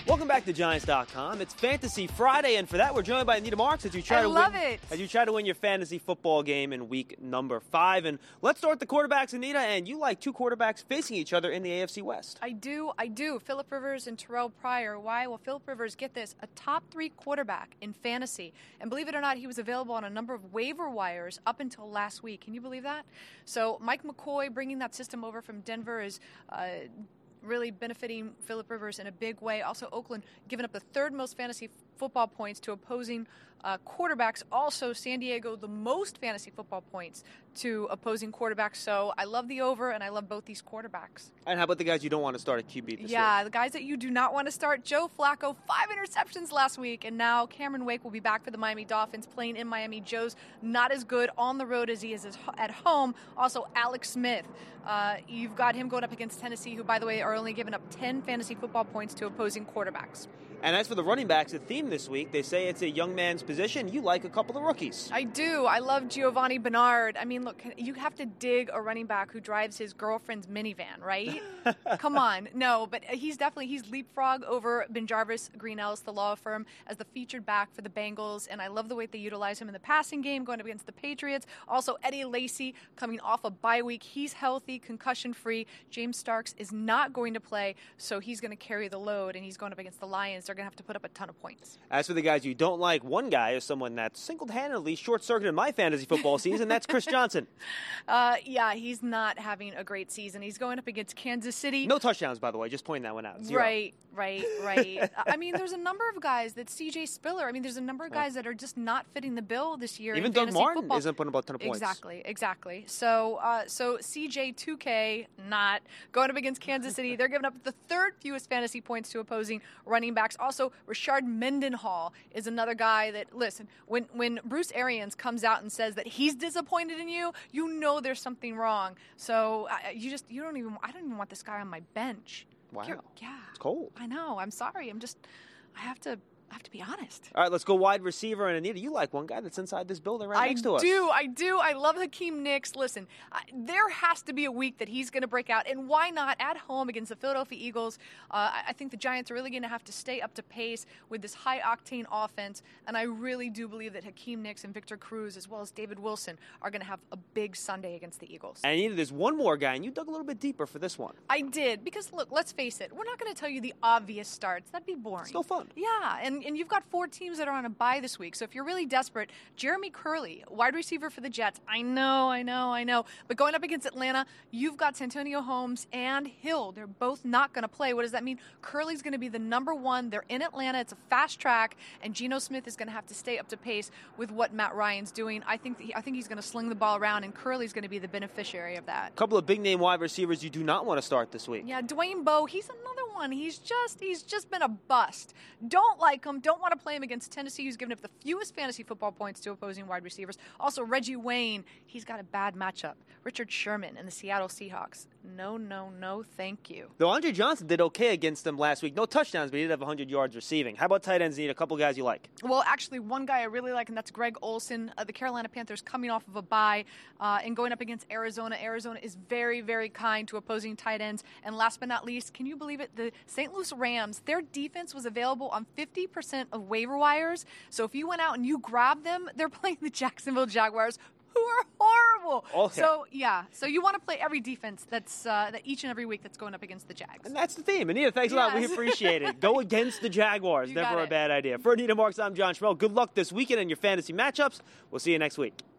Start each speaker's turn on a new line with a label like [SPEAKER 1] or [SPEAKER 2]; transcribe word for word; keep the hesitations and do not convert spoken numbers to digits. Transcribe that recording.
[SPEAKER 1] Welcome back to Giants dot com. It's Fantasy Friday, and for that, we're joined by Anita Marks as you try
[SPEAKER 2] I
[SPEAKER 1] to
[SPEAKER 2] love
[SPEAKER 1] win,
[SPEAKER 2] it.
[SPEAKER 1] as you try to win your fantasy football game in week number five. And let's start the quarterbacks, Anita. And you like two quarterbacks facing each other in the A F C West.
[SPEAKER 2] I do, I do. Phillip Rivers and Terrell Pryor. Why? Well, Phillip Rivers, get this, a top three quarterback in fantasy. And believe it or not, he was available on a number of waiver wires up until last week. Can you believe that? So Mike McCoy bringing that system over from Denver is uh, really benefiting Phillip Rivers in a big way. Also, Oakland giving up the third most fantasy f- football points to opposing uh, quarterbacks. Also, San Diego, the most fantasy football points to opposing quarterbacks. So I love the over, and I love both these quarterbacks.
[SPEAKER 1] And how about the guys you don't want to start at Q B this
[SPEAKER 2] Yeah,
[SPEAKER 1] week?
[SPEAKER 2] the guys that you do not want to start. Joe Flacco, five interceptions last week, and now Cameron Wake will be back for the Miami Dolphins playing in Miami. Joe's not as good on the road as he is at home. Also, Alex Smith. Uh, you've got him going up against Tennessee, who, by the way, are only giving up ten fantasy football points to opposing quarterbacks.
[SPEAKER 1] And as for the running backs, the theme this week, they say it's a young man's position. You like a couple of rookies.
[SPEAKER 2] I do. I love Giovanni Bernard. I mean, look, you have to dig a running back who drives his girlfriend's minivan, right? Come on. No, but he's definitely, he's leapfrog over Ben Jarvis Green-Ellis, the law firm, as the featured back for the Bengals. And I love the way they utilize him in the passing game, going up against the Patriots. Also, Eddie Lacy coming off a bye week. He's healthy, concussion-free. James Starks is not going to play, so he's going to carry the load, and he's going up against the Lions. They're going to have to put up a ton of points.
[SPEAKER 1] As for the guys you don't like, one guy is someone that single-handedly short-circuited my fantasy football season. That's Chris Johnson.
[SPEAKER 2] Uh, yeah, he's not having a great season. He's going up against Kansas City.
[SPEAKER 1] No touchdowns, by the way. Just pointing that one out. Zero.
[SPEAKER 2] Right, right, right. I mean, there's a number of guys that C J Spiller. I mean, there's a number of guys that are just not fitting the bill this year.
[SPEAKER 1] Even
[SPEAKER 2] in
[SPEAKER 1] Doug
[SPEAKER 2] fantasy
[SPEAKER 1] Martin
[SPEAKER 2] football.
[SPEAKER 1] isn't putting up a ton of points.
[SPEAKER 2] Exactly, exactly. So, uh, so C J two K not going up against Kansas City. They're giving up the third fewest fantasy points to opposing running backs. Also, Rashard Mendenhall is another guy that, listen, when when Bruce Arians comes out and says that he's disappointed in you, you know there's something wrong. So uh, you just you don't even I don't even want this guy on my bench.
[SPEAKER 1] Wow.
[SPEAKER 2] You're, yeah,
[SPEAKER 1] It's cold.
[SPEAKER 2] I know. I'm sorry. I'm just I have to. I have to be honest.
[SPEAKER 1] All right, let's go wide receiver. And Anita, you like one guy that's inside this building right
[SPEAKER 2] I
[SPEAKER 1] next to us.
[SPEAKER 2] I do. I do. I love Hakeem Nicks. Listen, I, there has to be a week that he's going to break out. And why not at home against the Philadelphia Eagles? Uh, I, I think the Giants are really going to have to stay up to pace with this high-octane offense. And I really do believe that Hakeem Nicks and Victor Cruz, as well as David Wilson, are going to have a big Sunday against the Eagles.
[SPEAKER 1] And Anita, there's one more guy, and you dug a little bit deeper for this one.
[SPEAKER 2] I did. Because, look, let's face it. We're not going to tell you the obvious starts. That'd be boring.
[SPEAKER 1] Still fun.
[SPEAKER 2] Yeah, and, and you've got four teams that are on a bye this week. So if you're really desperate, Jeremy Curley, wide receiver for the Jets. I know, I know, I know. But going up against Atlanta, you've got Santonio Holmes and Hill. They're both not going to play. What does that mean? Curley's going to be the number one. They're in Atlanta. It's a fast track, and Geno Smith is going to have to stay up to pace with what Matt Ryan's doing. I think he, I think he's going to sling the ball around, and Curley's going to be the beneficiary of that.
[SPEAKER 1] A couple of big-name wide receivers you do not want to start this week.
[SPEAKER 2] Yeah, Dwayne Bowe, he's another one. He's just he's just been a bust. Don't like him. Don't want to play him against Tennessee, who's given up the fewest fantasy football points to opposing wide receivers. Also, Reggie Wayne, he's got a bad matchup. Richard Sherman and the Seattle Seahawks. No, no, no, thank you.
[SPEAKER 1] Though Andre Johnson did okay against them last week. No touchdowns, but he did have one hundred yards receiving. How about tight ends? Need a couple guys you like.
[SPEAKER 2] Well, actually, one guy I really like, and that's Greg Olsen. Uh, the Carolina Panthers coming off of a bye uh, and going up against Arizona. Arizona is very, very kind to opposing tight ends. And last but not least, can you believe it? The Saint Louis Rams, their defense was available on fifty percent of waiver wires. So if you went out and you grabbed them, they're playing the Jacksonville Jaguars, who are horrible.
[SPEAKER 1] Okay.
[SPEAKER 2] So, yeah. So you want to play every defense that's uh, that each and every week that's going up against the Jags.
[SPEAKER 1] And that's the theme. Anita, thanks a lot. We
[SPEAKER 2] Yes.
[SPEAKER 1] appreciate it. Go against the Jaguars.
[SPEAKER 2] You
[SPEAKER 1] Never
[SPEAKER 2] got
[SPEAKER 1] a
[SPEAKER 2] it.
[SPEAKER 1] bad idea. For Anita Marks, I'm John Schmel. Good luck this weekend in your fantasy matchups. We'll see you next week.